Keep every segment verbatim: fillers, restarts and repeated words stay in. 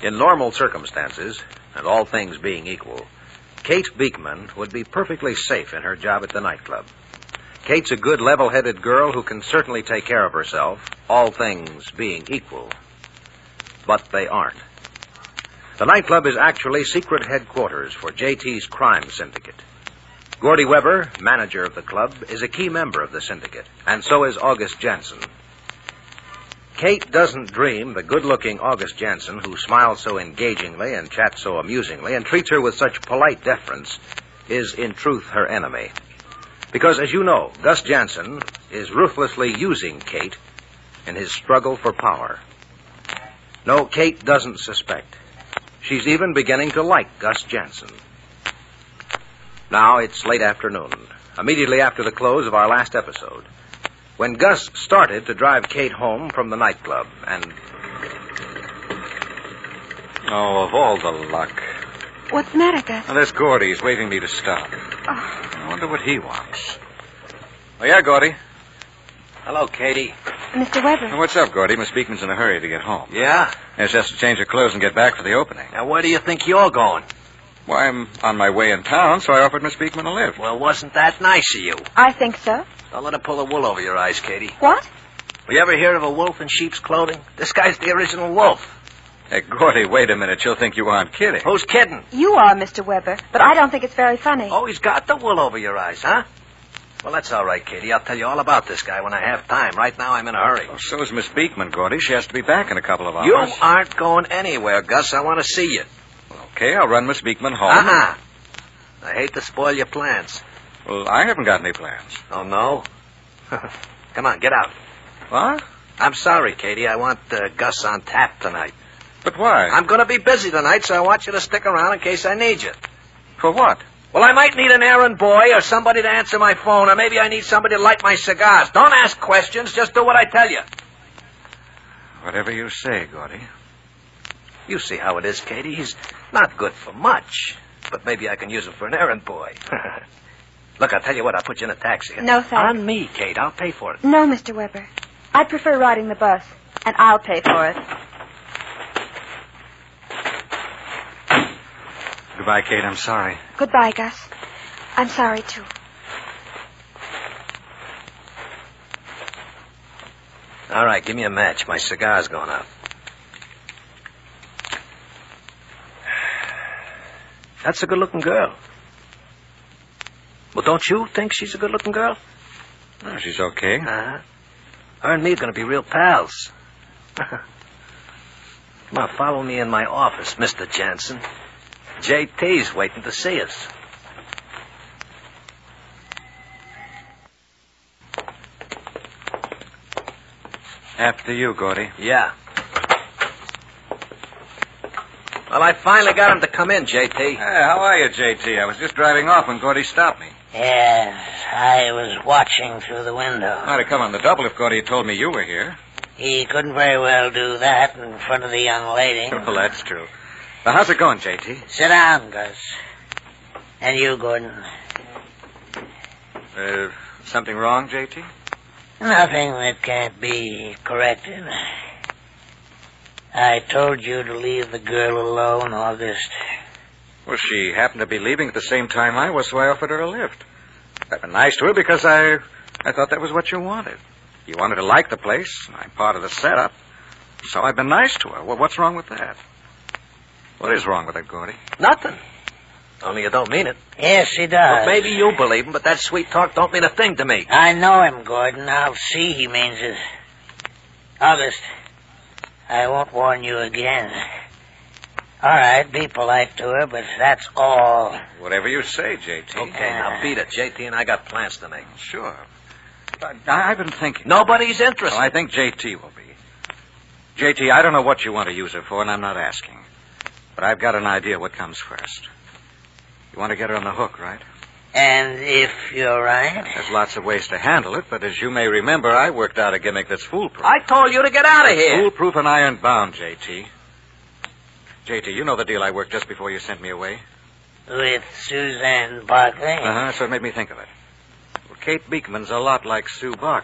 In normal circumstances, and all things being equal, Kate Beekman would be perfectly safe in her job at the nightclub. Kate's a good, level-headed girl who can certainly take care of herself, all things being equal. But they aren't. The nightclub is actually secret headquarters for J T's crime syndicate. Gordy Weber, manager of the club, is a key member of the syndicate, and so is August Jansen. Kate doesn't dream the good-looking August Jansen, who smiles so engagingly and chats so amusingly and treats her with such polite deference, is in truth her enemy. Because, as you know, Gus Jansen is ruthlessly using Kate in his struggle for power. No, Kate doesn't suspect. She's even beginning to like Gus Jansen. Now it's late afternoon, immediately after the close of our last episode, when Gus started to drive Kate home from the nightclub, and... Oh, of all the luck. What's the matter, Gus? Now, there's Gordy. He's waving me to stop. Oh. I wonder what he wants. Oh, yeah, Gordy. Hello, Katie. Mister Weber. Now, what's up, Gordy? Miss Beekman's in a hurry to get home. Yeah? Yes, just to change her clothes and get back for the opening. Now, where do you think you're going? Why, I'm on my way in town, so I offered Miss Beekman a lift. Well, wasn't that nice of you? I think so. Don't let her pull the wool over your eyes, Katie. What? You ever hear of a wolf in sheep's clothing? This guy's the original wolf. Hey, Gordy, wait a minute. She'll think you aren't kidding. Who's kidding? You are, Mister Weber, but I don't think it's very funny. Oh, he's got the wool over your eyes, huh? Well, that's all right, Katie. I'll tell you all about this guy when I have time. Right now, I'm in a hurry. Oh, so is Miss Beekman, Gordy. She has to be back in a couple of hours. You aren't going anywhere, Gus. I want to see you. Okay, I'll run Miss Beekman home. Uh-uh. I hate to spoil your plans. Well, I haven't got any plans. Oh, no? Come on, get out. What? I'm sorry, Katie. I want uh, Gus on tap tonight. But why? I'm going to be busy tonight, so I want you to stick around in case I need you. For what? Well, I might need an errand boy or somebody to answer my phone, or maybe I need somebody to light my cigars. Don't ask questions. Just do what I tell you. Whatever you say, Gordy. You see how it is, Katie. He's not good for much, but maybe I can use him for an errand boy. Look, I'll tell you what. I'll put you in a taxi. No, thanks. On me, Kate. I'll pay for it. No, Mister Weber. I'd prefer riding the bus, and I'll pay for it. Goodbye, Kate. I'm sorry. Goodbye, Gus. I'm sorry, too. All right, give me a match. My cigar's going out. That's a good-looking girl. Well, don't you think she's a good-looking girl? Oh, she's okay. Uh-huh. Her and me are going to be real pals. Come on, follow me in my office, Mister Jansen. J T's waiting to see us. After you, Gordy. Yeah. Well, I finally got him to come in, J T. Hey, how are you, J T? I was just driving off when Gordy stopped me. Yes, I was watching through the window. I'd have come on the double if Gordy had told me you were here. He couldn't very well do that in front of the young lady. Well, that's true. Now, how's it going, J T? Sit down, Gus. And you, Gordon. Uh, something wrong, J T? Nothing that can't be corrected. I told you to leave the girl alone, August. Well, she happened to be leaving at the same time I was, so I offered her a lift. I've been nice to her because I, I thought that was what you wanted. You wanted to like the place. I'm part of the setup. So I've been nice to her. Well, what's wrong with that? What is wrong with it, Gordy? Nothing. Only you don't mean it. Yes, he does. Well, maybe you believe him, but that sweet talk don't mean a thing to me. I know him, Gordon. I'll see he means it. August, I won't warn you again. All right, be polite to her, but that's all. Whatever you say, J T. Okay, now beat it. J T and I got plans to make. Sure. I, I've been thinking. Nobody's interested. Well, I think J T will be. J T, I don't know what you want to use her for, and I'm not asking. But I've got an idea what comes first. You want to get her on the hook, right? And if you're right? There's lots of ways to handle it, but as you may remember, I worked out a gimmick that's foolproof. I told you to get out of here. Foolproof and iron-bound, J T. J T, you know the deal I worked just before you sent me away? With Suzanne Barkley? Uh-huh, that's what made me think of it. Well, Kate Beekman's a lot like Sue Barkley.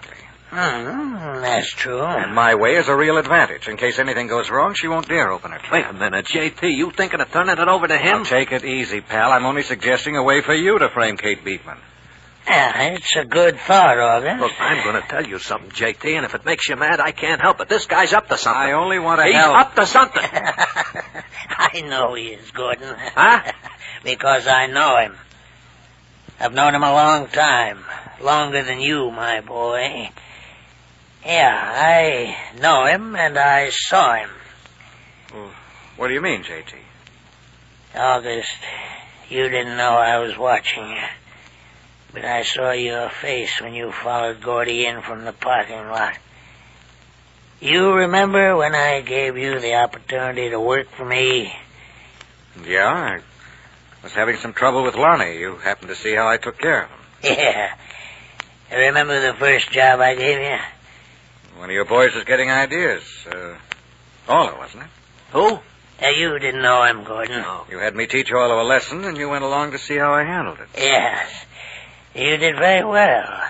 Hmm, that's true. And my way is a real advantage. In case anything goes wrong, she won't dare open her trap. Wait a minute, J T. You thinking of turning it over to him? Now, take it easy, pal. I'm only suggesting a way for you to frame Kate Beekman. Yeah, it's a good thought, August. Look, I'm going to tell you something, J T, and if it makes you mad, I can't help it. This guy's up to something. I only want to He's help. up to something. I know he is, Gordon. Huh? Because I know him. I've known him a long time. Longer than you, my boy. Yeah, I know him, and I saw him. Well, what do you mean, J T? August, you didn't know I was watching you. But I saw your face when you followed Gordy in from the parking lot. You remember when I gave you the opportunity to work for me? Yeah, I was having some trouble with Lonnie. You happened to see how I took care of him. Yeah. I remember the first job I gave you? One of your boys was getting ideas. Uh, Orla, wasn't it? Who? Now, you didn't know him, Gordon. No. You had me teach Orla a lesson, and you went along to see how I handled it. Yes. You did very well.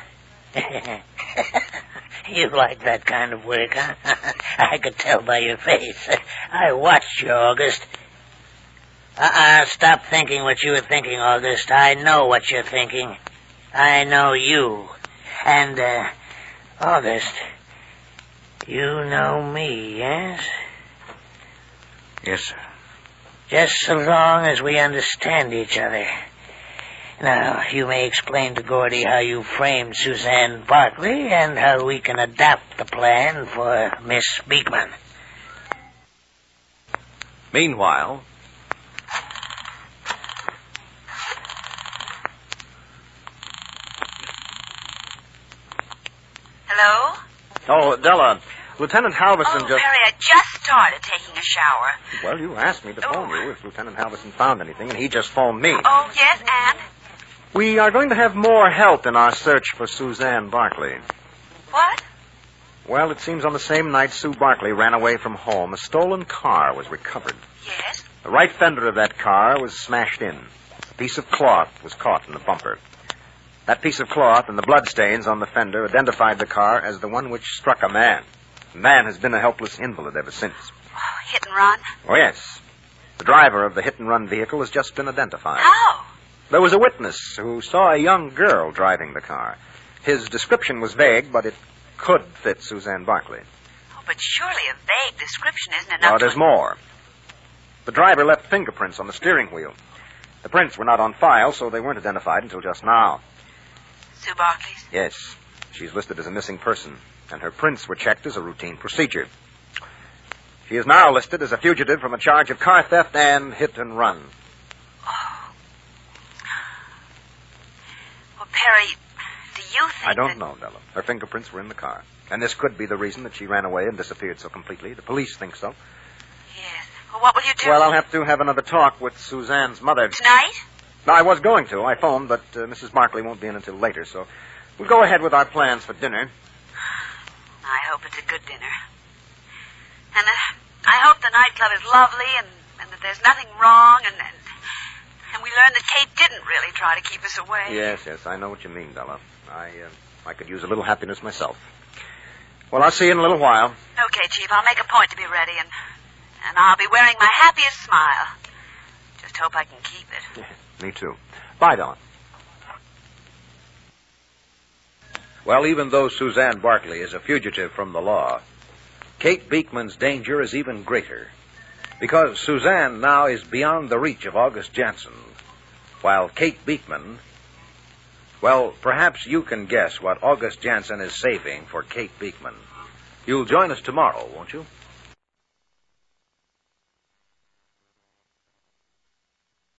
You like that kind of work, huh? I could tell by your face. I watched you, August. Uh-uh, stop thinking what you were thinking, August. I know what you're thinking. I know you. And, uh, August, you know me, yes? Yes, sir. Just so long as we understand each other. Now, you may explain to Gordy how you framed Suzanne Barkley and how we can adapt the plan for Miss Beekman. Meanwhile... Hello? Oh, Della, Lieutenant Halverson Oh, just... Perry, I just started taking a shower. Well, you asked me to phone Oh. you if Lieutenant Halverson found anything, and he just phoned me. Oh, yes, and? We are going to have more help in our search for Suzanne Barkley. What? Well, it seems on the same night Sue Barkley ran away from home, a stolen car was recovered. Yes? The right fender of that car was smashed in. A piece of cloth was caught in the bumper. That piece of cloth and the bloodstains on the fender identified the car as the one which struck a man. The man has been a helpless invalid ever since. Oh, hit and run? Oh, yes. The driver of the hit-and-run vehicle has just been identified. How? There was a witness who saw a young girl driving the car. His description was vague, but it could fit Suzanne Barkley. Oh, but surely a vague description isn't enough No, to... there's more. The driver left fingerprints on the steering wheel. The prints were not on file, so they weren't identified until just now. Sue Barkley's? Yes, she's listed as a missing person, and her prints were checked as a routine procedure. She is now listed as a fugitive from a charge of car theft and hit and run. Oh. Well, Perry, do you think I don't that... know, Della. Her fingerprints were in the car. And this could be the reason that she ran away and disappeared so completely. The police think so. Yes. Well, what will you do? Well, I'll have to have another talk with Suzanne's mother. Tonight? No, I was going to. I phoned, but uh, Missus Barkley won't be in until later, so we'll go ahead with our plans for dinner. I hope it's a good dinner. And uh, I hope the nightclub is lovely and, and that there's nothing wrong and, and and we learn that Kate didn't really try to keep us away. Yes, yes, I know what you mean, Della. I, uh, I could use a little happiness myself. Well, I'll see you in a little while. Okay, Chief, I'll make a point to be ready, and and I'll be wearing my happiest smile. Just hope I can keep it. Me too. Bye, Della. Well, even though Suzanne Barkley is a fugitive from the law, Kate Beekman's danger is even greater, because Suzanne now is beyond the reach of August Jansen, while Kate Beekman, well, perhaps you can guess what August Jansen is saving for Kate Beekman. You'll join us tomorrow, won't you?